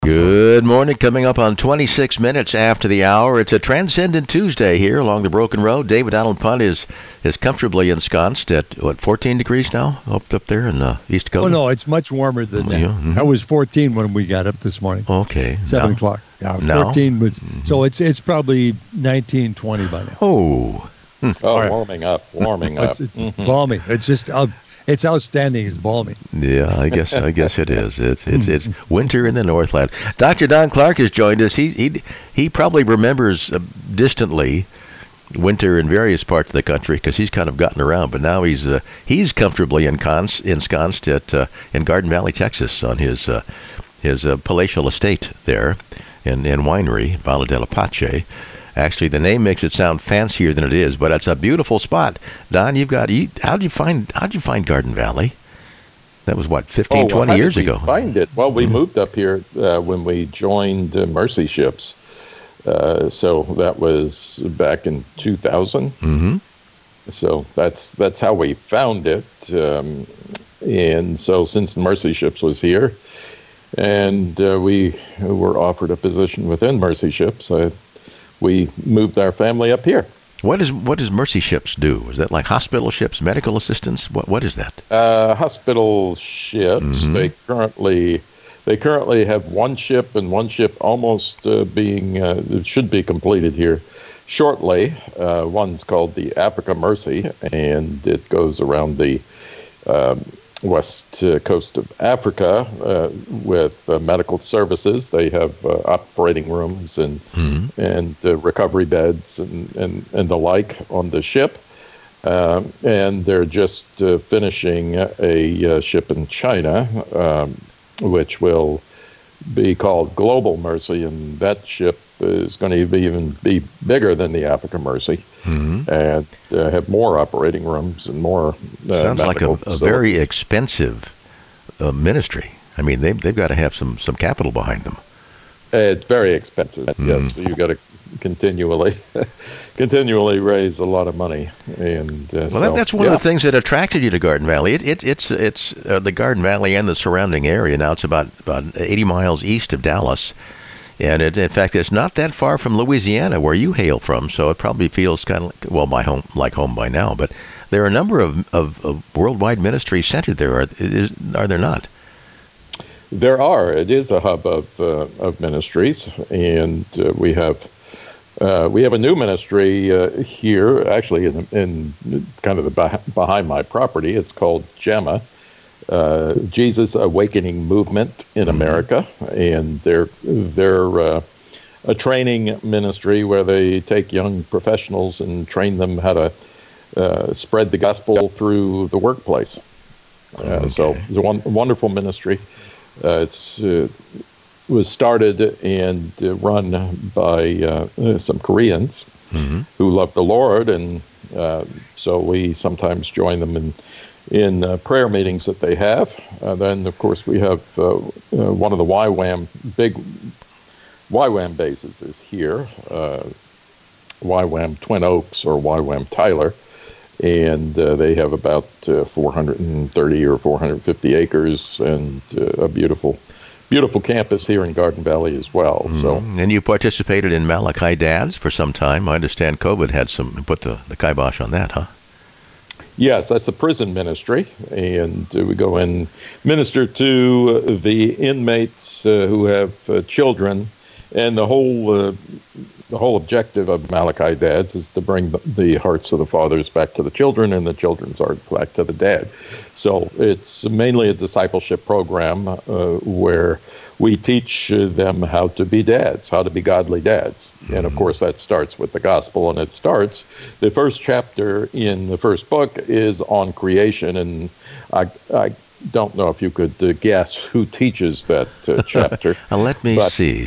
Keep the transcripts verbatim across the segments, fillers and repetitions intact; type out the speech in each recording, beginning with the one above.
Good morning. Coming up on twenty-six minutes after the hour. It's a Transcendent Tuesday here along the Broken Road. David Allen Punt is is comfortably ensconced at, what, fourteen degrees now up, up there in the East Coast? Oh, no, it's much warmer than that. Yeah, mm-hmm. I was fourteen when we got up this morning. Okay. seven now, o'clock. Yeah, now? fourteen was, mm-hmm. so it's it's probably nineteen, twenty by now. Oh. Hmm. Oh, right. warming up, warming up. It's, it's mm-hmm. balmy. It's just, uh, it's outstanding. It's balmy. Yeah, I guess I guess it is. It's it's it's winter in the Northland. Doctor Don Clark has joined us. He he he probably remembers uh, distantly winter in various parts of the country because he's kind of gotten around. But now he's uh, he's comfortably ensconced, ensconced at uh, in Garden Valley, Texas, on his uh, his uh, palatial estate there, in in winery Valle della Pace. Actually, the name makes it sound fancier than it is, but it's a beautiful spot. Don, you've got. You, how'd you find? How'd you find Garden Valley? That was what, fifteen, oh, well, twenty how years did we ago. Find it. Well, we mm-hmm. moved up here uh, when we joined uh, Mercy Ships. Uh, so that was back in two thousand. Mm-hmm. So that's that's how we found it. Um, and so since Mercy Ships was here, and uh, we were offered a position within Mercy Ships, I. we moved our family up here. What is what does Mercy Ships do? Is that like hospital ships, medical assistance? What what is that? Uh, hospital ships. Mm-hmm. They currently they currently have one ship, and one ship almost uh, being uh, it should be completed here shortly. Uh, one's called the Africa Mercy, and it goes around the um, west uh, coast of Africa uh, with uh, medical services. They have uh, operating rooms and mm-hmm. and uh, recovery beds and, and, and the like on the ship. Um, and they're just uh, finishing a uh, ship in China, um, which will be called Global Mercy, and that ship is going to be even be bigger than the Africa Mercy, mm-hmm. and uh, have more operating rooms and more. Uh, Sounds like a, a very expensive uh, ministry. I mean, they've they've got to have some some capital behind them. It's very expensive. Mm. Yes, you've got to continually, continually raise a lot of money. And uh, well, so, that, that's one yeah. of the things that attracted you to Garden Valley. It, it it's it's uh, the Garden Valley and the surrounding area. Now it's about about eighty miles east of Dallas. And it, in fact, it's not that far from Louisiana, where you hail from, so it probably feels kind of like, well, my home, like home by now. But there are a number of, of, of worldwide ministries centered there, are, is, are there not? There are. It is a hub of uh, of ministries, and uh, we have uh, we have a new ministry uh, here, actually, in, in kind of the behind my property. It's called JAMA. Uh, Jesus Awakening Movement in America, and they're they're uh, a training ministry where they take young professionals and train them how to uh, spread the gospel through the workplace. Uh, okay. So it's a one, wonderful ministry. Uh, it's uh, was started and uh, run by uh, some Koreans mm-hmm. who love the Lord, and uh, so we sometimes join them in. in uh, prayer meetings that they have. Uh, then, of course, we have uh, uh, one of the Y WAM, big Y WAM bases is here, uh, Y WAM Twin Oaks or Y WAM Tyler, and uh, they have about uh, four hundred thirty or four hundred fifty acres and uh, a beautiful, beautiful campus here in Garden Valley as well. Mm-hmm. So, and you participated in Malachi Dads for some time. I understand COVID had some put the, the kibosh on that, huh? Yes, that's a prison ministry, and uh, we go and minister to uh, the inmates uh, who have uh, children, and the whole uh, the whole objective of Malachi Dads is to bring the, the hearts of the fathers back to the children, and the children's hearts back to the dad. So it's mainly a discipleship program uh, where we teach uh, them how to be dads, how to be godly dads. And of course, that starts with the gospel, and it starts. The first chapter in the first book is on creation, and I, I don't know if you could uh, guess who teaches that uh, chapter. Let me but, see.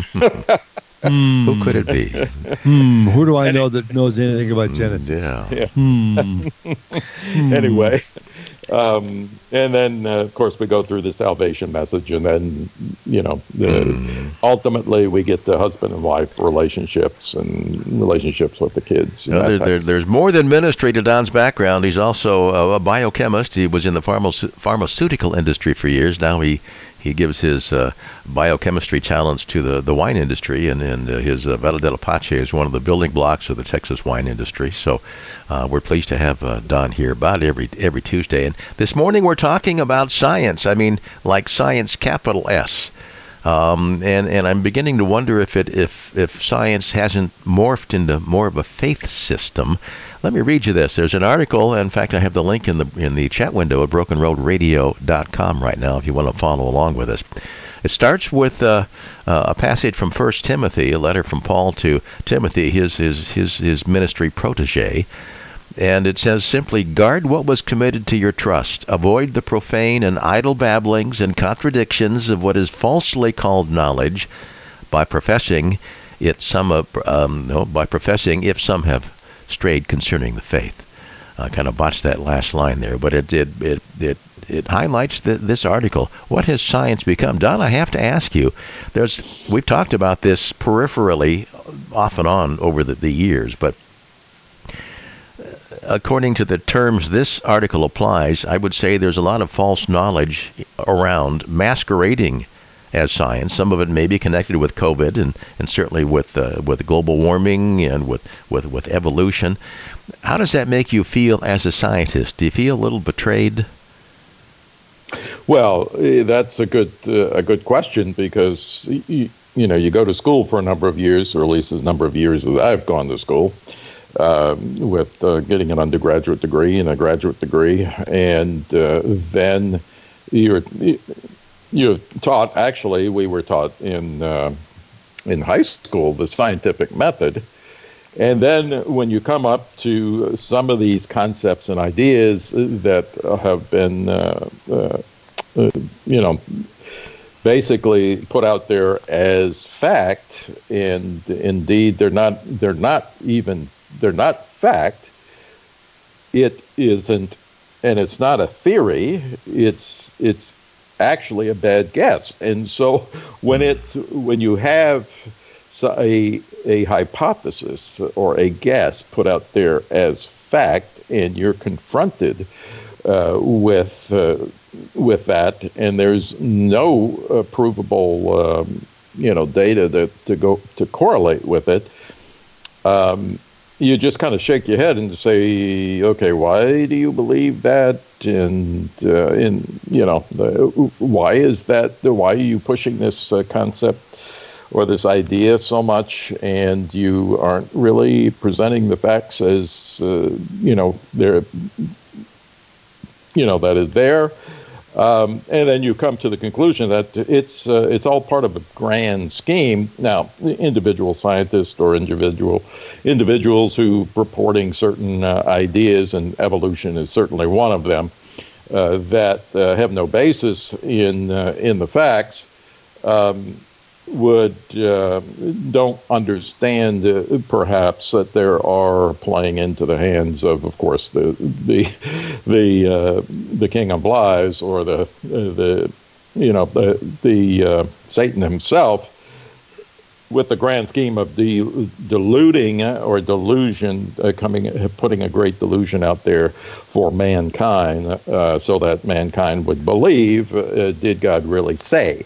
Who could it be? Hmm, who do I know that knows anything about Genesis? Yeah. yeah. Hmm. Anyway. Um, and then, uh, of course, we go through the salvation message, and then, you know, the, mm. ultimately we get the husband and wife relationships and relationships with the kids. You know, there, there, there's more than ministry to Don's background. He's also a, a biochemist. He was in the pharma- pharmaceutical industry for years. Now he he gives his uh, biochemistry talents to the, the wine industry, and, and uh, his uh, Vela del Apache is one of the building blocks of the Texas wine industry. So uh, we're pleased to have uh, Don here about every every Tuesday. And this morning we're talking about science. I mean, like science, capital S. Um, and, and I'm beginning to wonder if it if if science hasn't morphed into more of a faith system. Let me read you this. There's an article. In fact, I have the link in the in the chat window at broken road radio dot com right now if you want to follow along with us. It starts with uh, uh, a passage from First Timothy, a letter from Paul to Timothy, his his his, his ministry protege. And it says simply, guard what was committed to your trust. Avoid the profane and idle babblings and contradictions of what is falsely called knowledge, by professing it some of, um, no, by professing if some have strayed concerning the faith. I kind of botched that last line there, but it it it it, it highlights the, this article. What has science become? Don, I have to ask you. There's we've talked about this peripherally, off and on over the, the years, but according to the terms this article applies, I would say there's a lot of false knowledge around masquerading as science. Some of it may be connected with COVID and, and certainly with uh, with global warming and with, with, with evolution. How does that make you feel as a scientist? Do you feel a little betrayed? Well, that's a good uh, a good question, because you, you know you go to school for a number of years, or at least a number of years that I've gone to school. Um, with uh, getting an undergraduate degree and a graduate degree, and uh, then you're you're taught. Actually, we were taught in uh, in high school the scientific method, and then when you come up to some of these concepts and ideas that have been, uh, uh, uh, you know, basically put out there as fact, and indeed they're not they're not even. They're not fact. It isn't, and it's not a theory. It's it's actually a bad guess. And so when it when you have a a hypothesis or a guess put out there as fact, and you're confronted uh, with uh, with that, and there's no uh, provable um, you know data that to go to correlate with it. Um, You just kind of shake your head and say, okay, why do you believe that? And, uh, in, you know, the, why is that? Why are you pushing this uh, concept or this idea so much? And you aren't really presenting the facts as, uh, you know, they're, you know, that is there. Um, and then you come to the conclusion that it's uh, it's all part of a grand scheme. Now, individual scientists or individual individuals who purporting certain uh, ideas, and evolution is certainly one of them, uh, that uh, have no basis in uh, in the facts, um, would uh, don't understand uh, perhaps that there are playing into the hands of, of course, the the the uh, the King of Lies, or the uh, the you know the the uh, Satan himself, with the grand scheme of de- deluding or delusion, uh, coming putting a great delusion out there for mankind, uh, so that mankind would believe, uh, did God really say?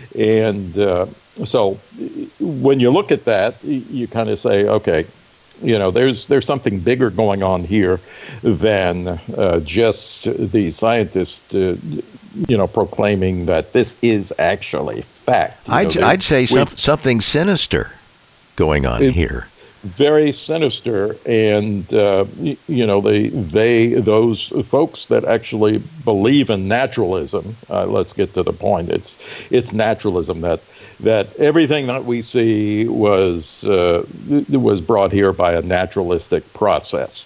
And uh, so when you look at that, you kind of say, okay, you know, there's there's something bigger going on here than uh, just the scientists, uh, you know, proclaiming that this is actually fact. You I'd, know, I'd say some, something sinister going on it, here. Very sinister, and uh, you know, they they those folks that actually believe in naturalism. Uh, let's get to the point. It's it's naturalism that. that everything that we see was uh, was brought here by a naturalistic process,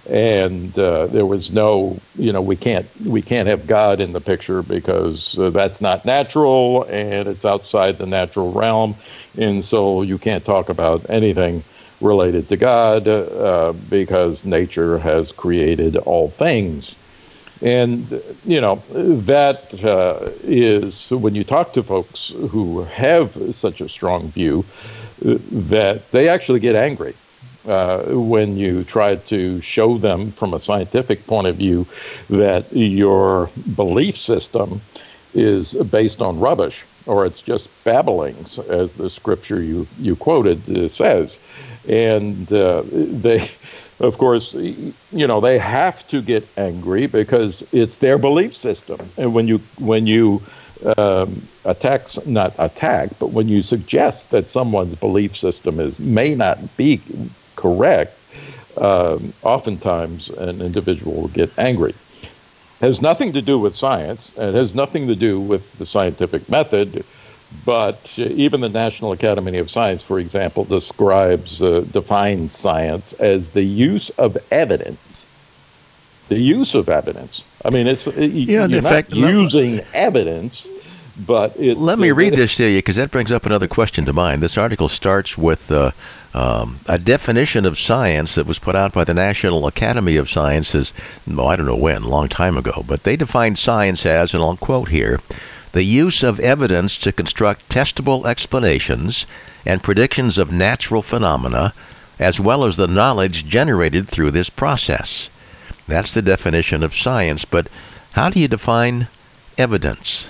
and uh, there was no, you know, we can't we can't have God in the picture because uh, that's not natural and it's outside the natural realm, and so you can't talk about anything related to God uh, because nature has created all things. And, you know, that uh, is, when you talk to folks who have such a strong view, uh, that they actually get angry uh, when you try to show them from a scientific point of view that your belief system is based on rubbish, or it's just babblings, as the scripture you you quoted uh, says. And uh, they, of course, you know, they have to get angry because it's their belief system. And when you when you um, attack, not attack, but when you suggest that someone's belief system is may not be correct, um, oftentimes an individual will get angry. Has nothing to do with science. It has nothing to do with the scientific method. But uh, even the National Academy of Science, for example, describes, uh, defines science as the use of evidence. The use of evidence. I mean, it's yeah, you're in not fact, using let, evidence, but it's... Let me uh, read this to you, because that brings up another question to mind. This article starts with uh, um, a definition of science that was put out by the National Academy of Sciences, well, I don't know when, a long time ago, but they defined science as, and I'll quote here, the use of evidence to construct testable explanations and predictions of natural phenomena, as well as the knowledge generated through this process. That's the definition of science, but how do you define evidence?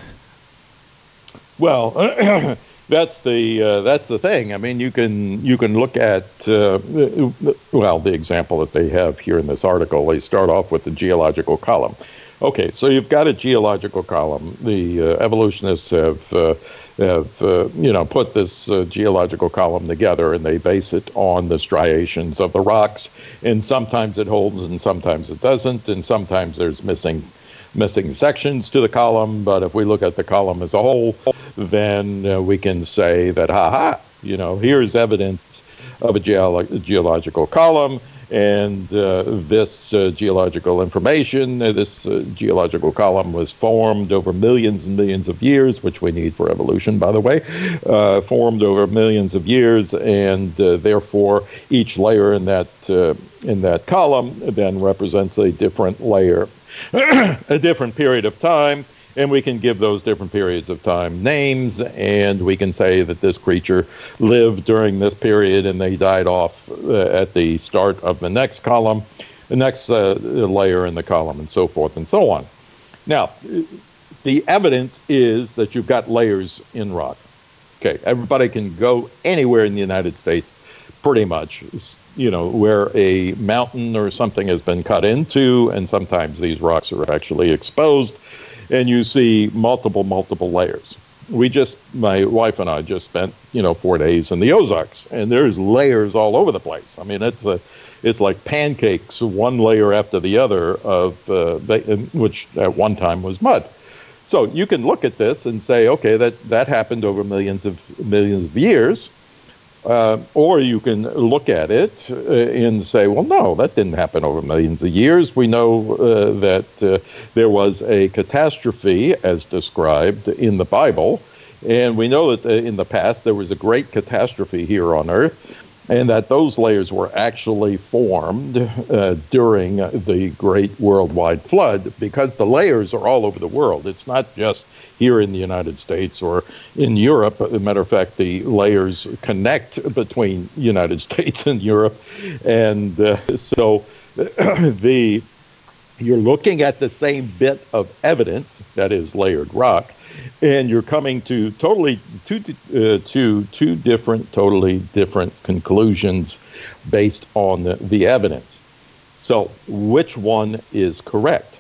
Well, that's the uh, that's the thing. I mean, you can you can look at uh, well, the example that they have here in this article. They start off with the geological column. Okay, so you've got a geological column. The uh, evolutionists have, uh, have uh, you know, put this uh, geological column together, and they base it on the striations of the rocks. And sometimes it holds, and sometimes it doesn't, and sometimes there's missing, missing sections to the column. But if we look at the column as a whole, then uh, we can say that, ha ha, you know, here's evidence of a geolo- geological column. And uh, this uh, geological information, uh, this uh, geological column was formed over millions and millions of years, which we need for evolution, by the way, uh, formed over millions of years, and uh, therefore each layer in that uh, in that column then represents a different layer, a different period of time. And we can give those different periods of time names, and we can say that this creature lived during this period and they died off uh, at the start of the next column, the next uh, layer in the column, and so forth and so on. Now, the evidence is that you've got layers in rock. Okay, everybody can go anywhere in the United States, pretty much, you know, where a mountain or something has been cut into, and sometimes these rocks are actually exposed. And you see multiple, multiple layers. We just, my wife and I just spent, you know, four days in the Ozarks, and there's layers all over the place. I mean, it's a, it's like pancakes, one layer after the other of, uh, which at one time was mud. So you can look at this and say, okay, that, that happened over millions of millions of years. Uh, or you can look at it uh, and say, well, no, that didn't happen over millions of years. We know uh, that uh, there was a catastrophe as described in the Bible. And we know that uh, in the past there was a great catastrophe here on Earth, and that those layers were actually formed uh, during the great worldwide flood, because the layers are all over the world. It's not just here in the United States or in Europe. As a matter of fact, the layers connect between United States and Europe. And uh, so the you're looking at the same bit of evidence, that is layered rock, and you're coming to totally two uh, to two different, totally different conclusions based on the, the evidence. So which one is correct?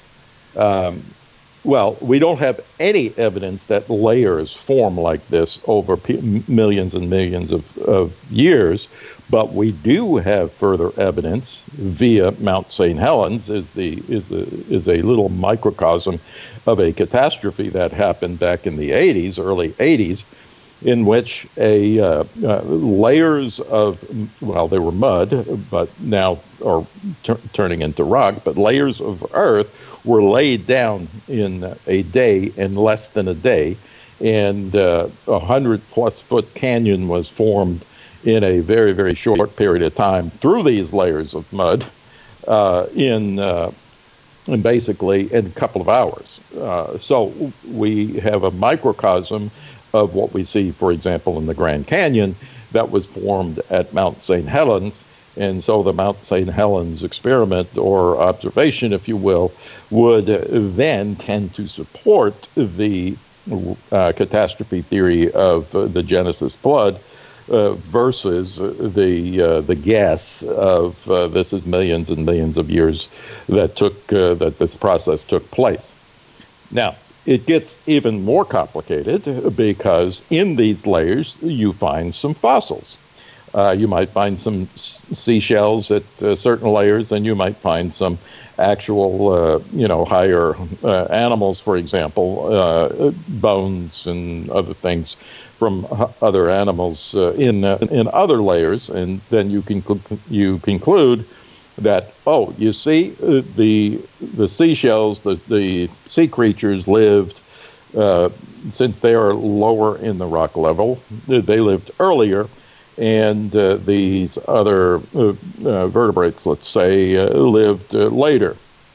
Um, well, we don't have any evidence that layers form like this over p- millions and millions of, of years, but we do have further evidence via Mount Saint Helens is the is the is a little microcosm of a catastrophe that happened back in the eighties, early eighties, in which a uh, uh, layers of, well, they were mud, but now are t- turning into rock, but layers of earth were laid down in a day, in less than a day, and uh, a hundred plus foot canyon was formed in a very, very short period of time through these layers of mud uh, in, uh, in basically in a couple of hours. Uh, so we have a microcosm of what we see, for example, in the Grand Canyon that was formed at Mount Saint Helens. And so the Mount Saint Helens experiment, or observation, if you will, would then tend to support the uh, catastrophe theory of uh, the Genesis flood uh, versus the uh, the guess of uh, this is millions and millions of years that took uh, that this process took place. Now, it gets even more complicated because in these layers you find some fossils. Uh, you might find some s- seashells at uh, certain layers, and you might find some actual, uh, you know, higher uh, animals, for example, uh, bones and other things from h- other animals uh, in uh, in other layers, and then you can conc- you conclude that, oh, you see, uh, the the seashells, the the sea creatures lived uh, since they are lower in the rock level. They lived earlier. And uh, these other uh, uh, vertebrates, let's say, uh, lived uh, later.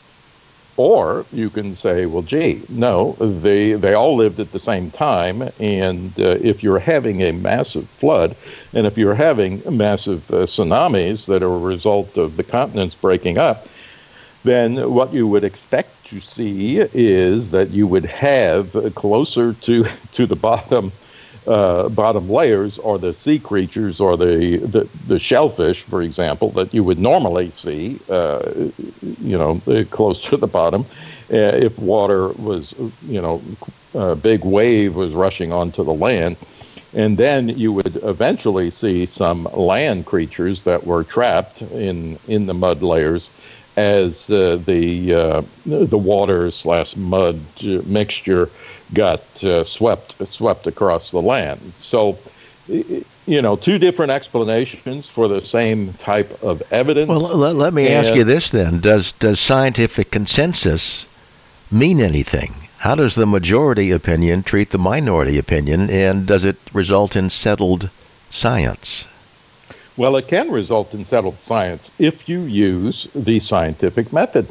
Or you can say, well, gee, no, they they all lived at the same time. And uh, if you're having a massive flood, and if you're having massive uh, tsunamis that are a result of the continents breaking up, then what you would expect to see is that you would have uh, closer to, to the bottom Uh, bottom layers, or the sea creatures, or the, the, the shellfish, for example, that you would normally see, uh, you know, close to the bottom, uh, if water was, you know, a big wave was rushing onto the land. And then you would eventually see some land creatures that were trapped in, in the mud layers as uh, the uh, the water slash mud mixture got uh, swept swept across the land. So, you know, two different explanations for the same type of evidence. Well, let, let me and, ask you this then: Does does scientific consensus mean anything? How does the majority opinion treat the minority opinion, and does it result in settled science? Well, it can result in settled science if you use the scientific method.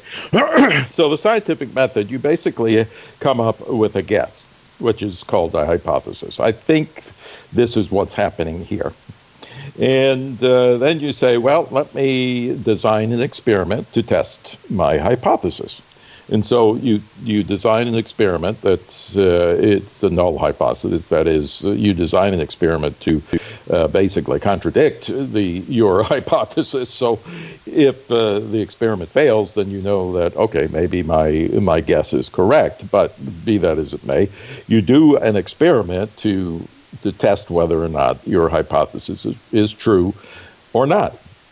So the scientific method, you basically come up with a guess, which is called a hypothesis. I think this is what's happening here. And uh, then you say, well, let me design an experiment to test my hypothesis. And so you you design an experiment that's uh, it's a null hypothesis. That is, you design an experiment to uh, basically contradict the your hypothesis. So if uh, the experiment fails, then you know that, okay, maybe my my guess is correct. But be that as it may, you do an experiment to to test whether or not your hypothesis is, is true or not.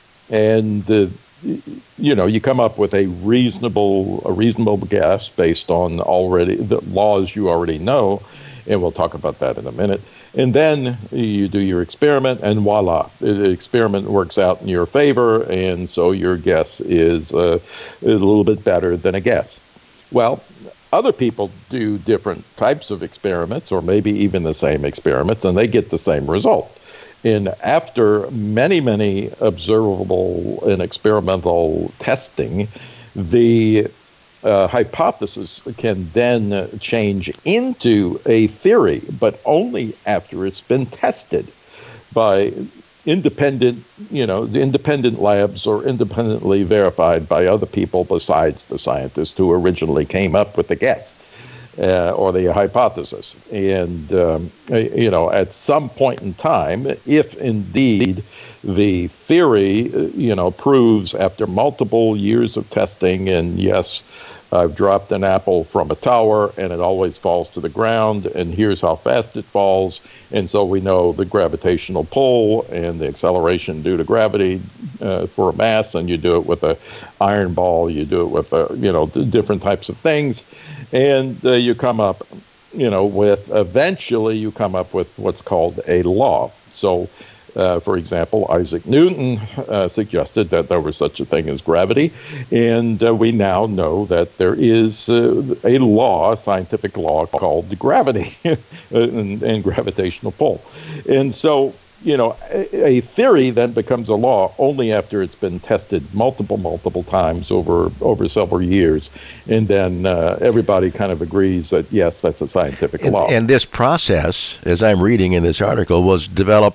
And uh, you know, you come up with a reasonable a reasonable guess based on already the laws you already know, and we'll talk about that in a minute. And then you do your experiment, and voila, the experiment works out in your favor, and so your guess is uh, a little bit better than a guess. Well, other people do different types of experiments, or maybe even the same experiments, and they get the same result. And after many, many observable and experimental testing, the uh, hypothesis can then uh, change into a theory, but only after it's been tested by independent, you know, the independent labs, or independently verified by other people besides the scientists who originally came up with the guess. Uh, or the hypothesis. And, um, you know, at some point in time, if indeed the theory, you know, proves after multiple years of testing, and yes, I've dropped an apple from a tower and it always falls to the ground, and here's how fast it falls. And so we know the gravitational pull and the acceleration due to gravity uh, for a mass, and you do it with a iron ball, you do it with, a, you know, different types of things. And uh, you come up, you know, with, eventually you come up with what's called a law. So, uh, for example, Isaac Newton uh, suggested that there was such a thing as gravity. And uh, we now know that there is uh, a law, a scientific law called gravity and, and gravitational pull. And so, you know, a, a theory then becomes a law only after it's been tested multiple, multiple times over over several years. And then uh, everybody kind of agrees that, yes, that's a scientific and, law. And this process, as I'm reading in this article, was developed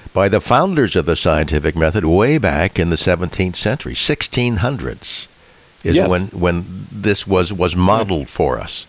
by the founders of the scientific method way back in the seventeenth century, sixteen hundreds is Yes. when when this was was modeled for us.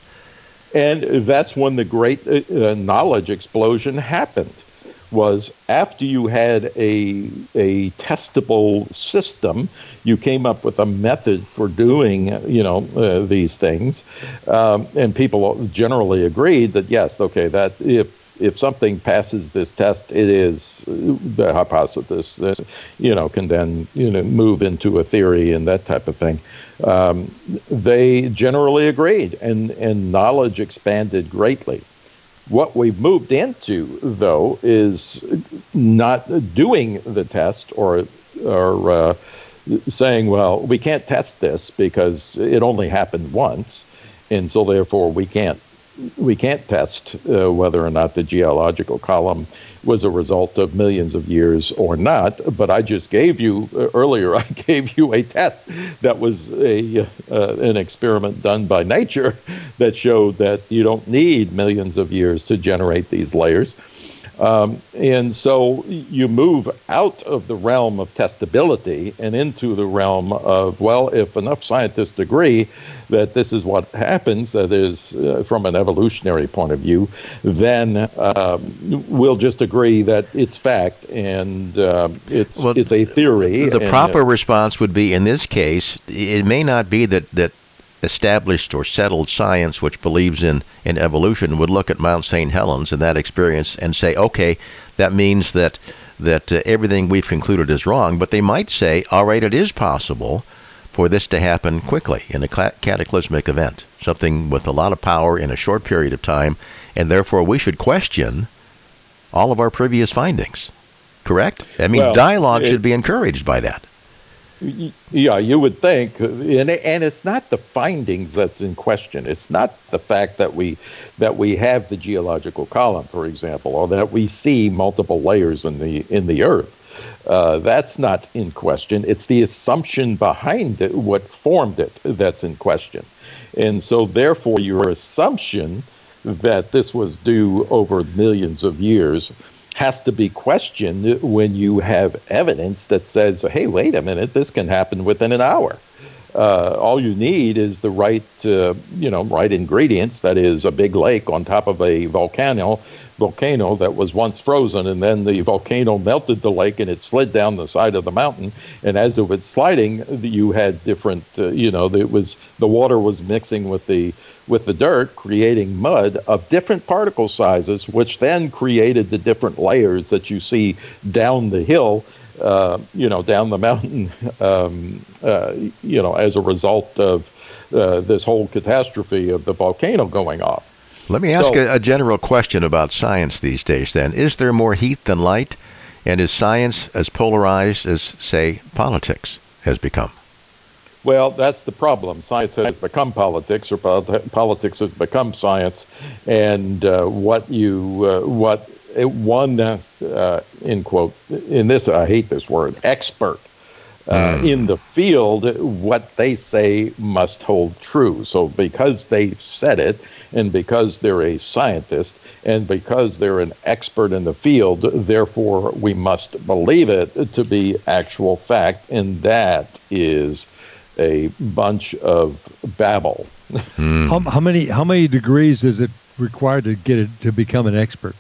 And that's when the great uh, uh, knowledge explosion happened, was after you had a a testable system, you came up with a method for doing, you know, uh, these things, um, and people generally agreed that yes, okay, that if if something passes this test, it is the hypothesis that, you know, can then, you know, move into a theory and that type of thing. Um, they generally agreed, and, and knowledge expanded greatly. What we've moved into, though, is not doing the test or, or uh, saying, well, we can't test this because it only happened once, and so therefore we can't we can't test uh, whether or not the geological column was a result of millions of years or not. But I just gave you uh, earlier, I gave you a test that was a uh, an experiment done by nature that showed that you don't need millions of years to generate these layers. Um, and so you move out of the realm of testability and into the realm of, well, if enough scientists agree that this is what happens, that is, uh, from an evolutionary point of view, then um, we'll just agree that it's fact and uh, it's Well, it's a theory. The and, proper uh, response would be, in this case, it may not be that, that established or settled science which believes in, in evolution would look at Mount Saint Helens and that experience and say, okay, that means that that uh, everything we've concluded is wrong. But they might say, all right, it is possible for this to happen quickly in a cataclysmic event, something with a lot of power in a short period of time, and therefore we should question all of our previous findings. Correct? I mean, Well, dialogue it- should be encouraged by that. Yeah, you would think, and and it's not the findings that's in question. It's not the fact that we that we have the geological column, for example, or that we see multiple layers in the in the earth. Uh, that's not in question. It's the assumption behind it, what formed it, that's in question. And so, therefore, your assumption that this was due over millions of years has to be questioned when you have evidence that says, hey, wait a minute, this can happen within an hour. Uh, all you need is the right, uh, you know, right ingredients. That is a big lake on top of a volcano, volcano that was once frozen, and then the volcano melted the lake and it slid down the side of the mountain. And as it was sliding, you had different, uh, you know, it was the water was mixing with the with the dirt, creating mud of different particle sizes, which then created the different layers that you see down the hill. Uh, you know, down the mountain, um, uh, you know, as a result of uh, this whole catastrophe of the volcano going off. Let me ask So- a, a general question about science these days then. Is there more heat than light? And is science as polarized as, say, politics has become? Well, that's the problem. Science has become politics, or pol- politics has become science, and uh, what you uh, what it, one uh, in quote in this I hate this word expert uh, in the field, what they say must hold true. So because they said it, and because they're a scientist, and because they're an expert in the field, therefore we must believe it to be actual fact, and that is a bunch of babble. How, how many how many degrees is it required to get it to become an expert?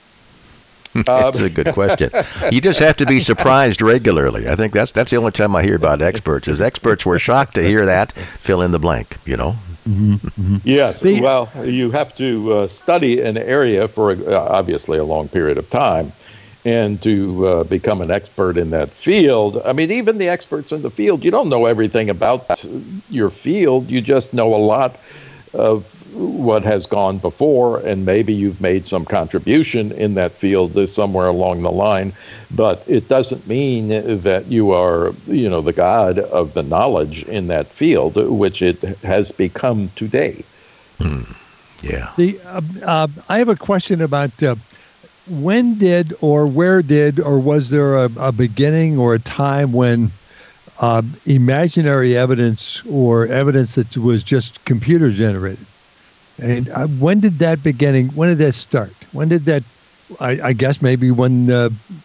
That's a good question. You just have to be surprised regularly. I think that's that's the only time I hear about experts. Is experts were shocked to hear that. Fill in the blank. You know. Yes, The- well, you have to uh, study an area for uh, obviously a long period of time, and to uh, become an expert in that field. I mean, even the experts in the field, you don't know everything about your field. You just know a lot of what has gone before, and maybe you've made some contribution in that field somewhere along the line. But it doesn't mean that you are, you know, the god of the knowledge in that field, which it has become today. Yeah. The uh, uh, I have a question about uh, when did or where did or was there a, a beginning or a time when uh, imaginary evidence or evidence that was just computer generated? And uh, when did that beginning? When did that start? When did that? I, I guess maybe when uh,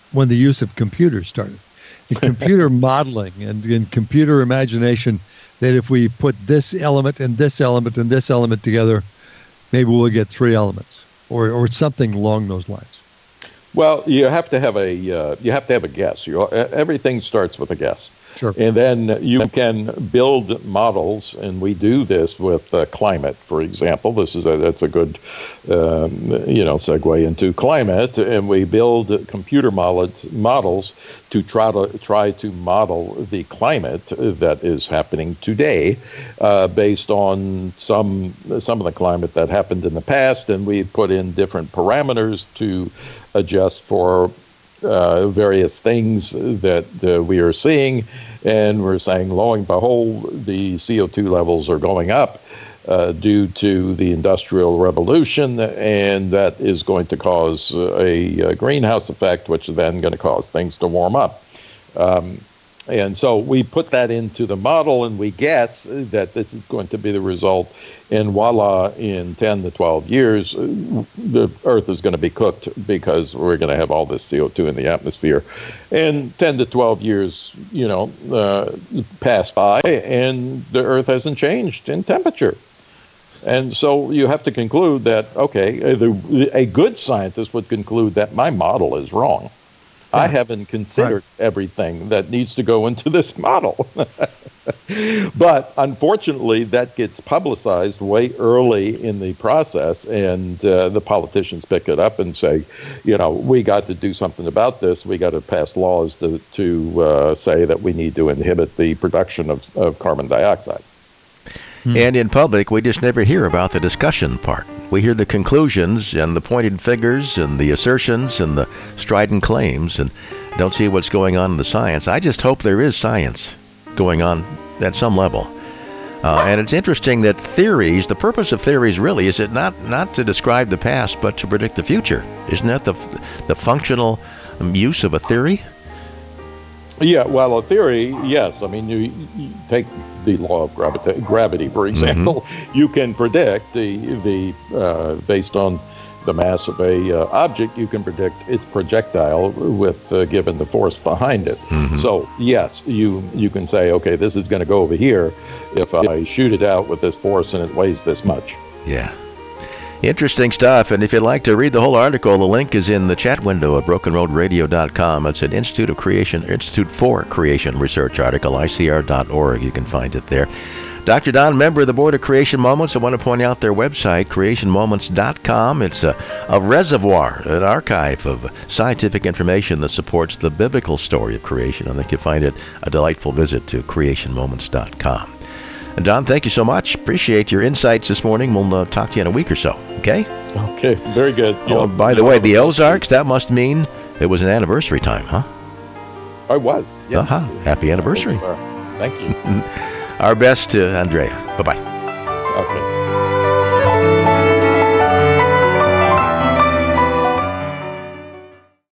when the use of computers started. In computer modeling and in computer imagination, that if we put this element and this element and this element together, maybe we'll get three elements, or or something along those lines. Well, you have to have a uh, you have to have a guess. You, everything starts with a guess. Sure. And then you can build models, and we do this with uh, climate, for example. This is a, that's a good, um, you know, segue into climate, and we build computer models models to try to try to model the climate that is happening today, uh, based on some some of the climate that happened in the past, and we put in different parameters to adjust for uh, various things that uh, we are seeing. And we're saying, lo and behold, the C O two levels are going up uh, due to the Industrial Revolution, and that is going to cause a, a greenhouse effect, which is then going to cause things to warm up. Um, and so we put that into the model, and we guess that this is going to be the result. And voila, in ten to twelve years, the Earth is going to be cooked because we're going to have all this C O two in the atmosphere. And ten to twelve years, you know, uh, pass by, and the Earth hasn't changed in temperature. And so you have to conclude that, okay, the, a good scientist would conclude that my model is wrong. Yeah. I haven't considered right. everything that needs to go into this model. But unfortunately, that gets publicized way early in the process, and uh, the politicians pick it up and say, you know, we got to do something about this. We got to pass laws to, to uh, say that we need to inhibit the production of, of carbon dioxide. Hmm. And in public, we just never hear about the discussion part. We hear the conclusions and the pointed fingers and the assertions and the strident claims, and don't see what's going on in the science. I just hope there is science going on at some level. Uh, and it's interesting that theories, the purpose of theories really, is it not, not to describe the past, but to predict the future? Isn't that the, the functional use of a theory? Yeah, well, a theory, yes. I mean, you, you take the law of gravita- gravity, for example. Mm-hmm. You can predict the, the uh, based on the mass of a uh, object, you can predict its projectile with uh, given the force behind it. Mm-hmm. So yes, you you can say, okay, this is going to go over here if I shoot it out with this force and it weighs this much. Yeah. Interesting stuff. And if you'd like to read the whole article, the link is in the chat window at broken road radio dot com. It's an Institute of Creation, Institute for Creation Research article, I C R dot org. You can find it there. Doctor Don, member of the board of Creation Moments. I want to point out their website, creation moments dot com. It's a, a reservoir, an archive of scientific information that supports the biblical story of creation. I think you'll find it a delightful visit to creation moments dot com. And Don, thank you so much. Appreciate your insights this morning. We'll uh, talk to you in a week or so, okay? Okay, very good. Oh, by the way, the Ozarks, that must mean it was an anniversary time, huh? I was, yes. Uh-huh. Happy anniversary. Thank you. Our best to Andrea. Bye-bye. Okay.